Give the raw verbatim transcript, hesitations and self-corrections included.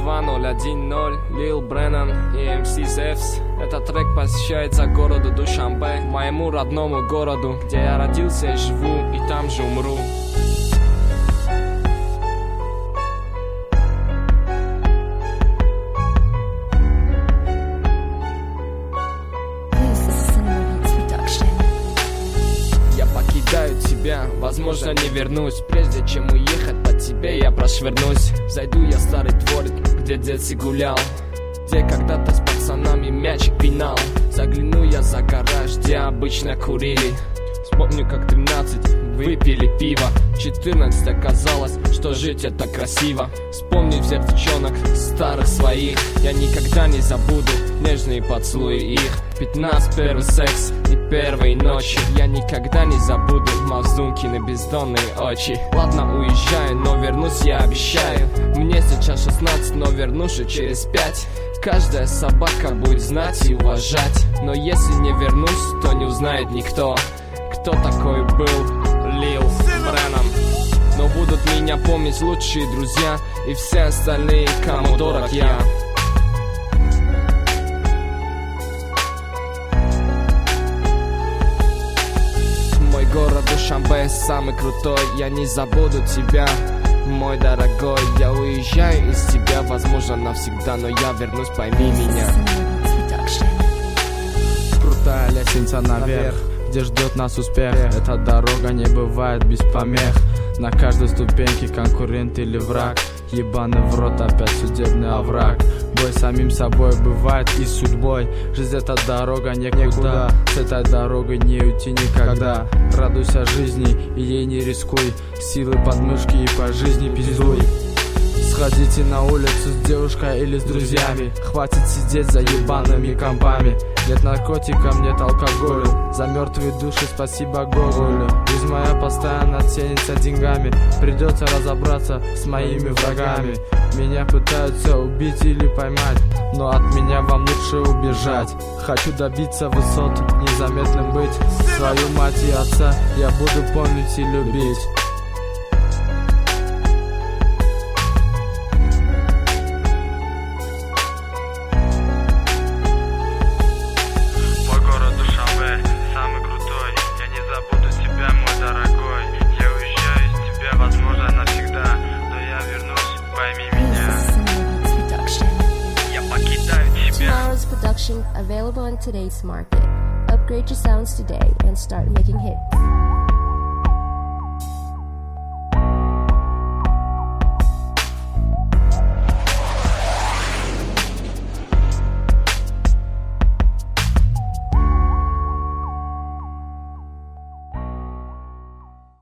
два ноль один ноль, Lil Brennan и эм си Zevs. Этот трек посвящается городу Душанбе, моему родному городу, где я родился и живу, и там же умру. Я покидаю тебя, возможно не вернусь. Прежде чем уехать по тебе я прошвырнусь. Зайду я в старый дворик, где детство гулял, где когда-то с пацанами мячик пинал. Загляну я за гараж, где обычно курили. Вспомню, как тринадцать выпили пиво, четырнадцать оказалось, что жить это красиво. Вспомнить всех девчонок, старых своих, я никогда не забуду нежные поцелуи их. Пятнадцать первый секс и первые ночи, я никогда не забуду Мавзункины бездонные очи. Ладно, уезжаю, но вернусь, я обещаю. Мне сейчас шестнадцать, но вернусь через пять. Каждая собака будет знать и уважать, но если не вернусь, то не узнает никто, кто такой был Lil Brennan. Но будут меня помнить лучшие друзья и все остальные, кому дорог я. Мой город Душанбе самый крутой, я не забуду тебя, мой дорогой. Я уезжаю из тебя, возможно навсегда, но я вернусь, пойми меня. Крутая лестница наверх, где ждет нас успех. Эта дорога не бывает без помех. На каждой ступеньке конкурент или враг. Ебаный в рот, опять судебный овраг. Бой самим собой бывает и с судьбой. Жизнь это дорога никуда, с этой дорогой не уйти никогда. Радуйся жизни и ей не рискуй, силы подмышки и по жизни пиздуй. Сходите на улицу с девушкой или с друзьями, хватит сидеть за ебаными компами. Нет наркотикам, нет алкоголю, за мертвые души спасибо Гоголю. Жизнь моя постоянно ценится деньгами, придется разобраться с моими врагами. Меня пытаются убить или поймать, но от меня вам лучше убежать. Хочу добиться высот, незаметным быть. Свою мать и отца я буду помнить и любить. Available on today's market. Upgrade your sounds today and start making hits.